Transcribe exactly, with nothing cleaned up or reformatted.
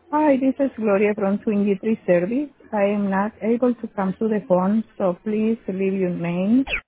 Hi, this is Gloria from Swingy Tree Service. I am not able to come to the phone, so please leave your name